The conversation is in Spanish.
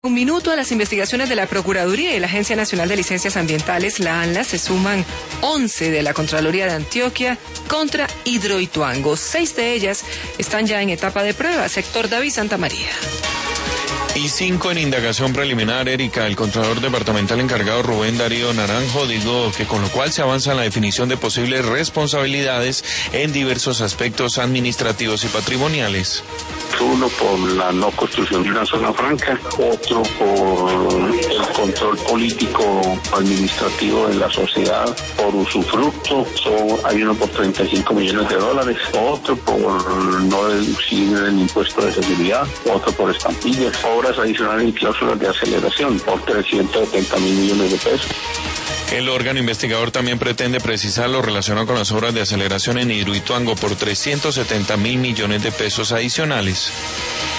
Un minuto a las investigaciones de la Procuraduría y la Agencia Nacional de Licencias Ambientales, la ANLA, se suman 11 de la Contraloría de Antioquia contra Hidroituango. 6 de ellas están ya en etapa de prueba. Sector David Santamaría. Y 5 en indagación preliminar. Erika, el Contralor Departamental encargado Rubén Darío Naranjo dijo que con lo cual se avanza en la definición de posibles responsabilidades en diversos aspectos administrativos y patrimoniales. Uno por la no construcción de una zona franca, otro por el control político administrativo de la sociedad, por usufructo, hay uno por $35 millones, otro por no deducir el impuesto de seguridad, otro por estampillas, obras adicionales y cláusulas de aceleración por $370 millones. El órgano investigador también pretende precisar lo relacionado con las obras de aceleración en Hidroituango por $370 millones adicionales.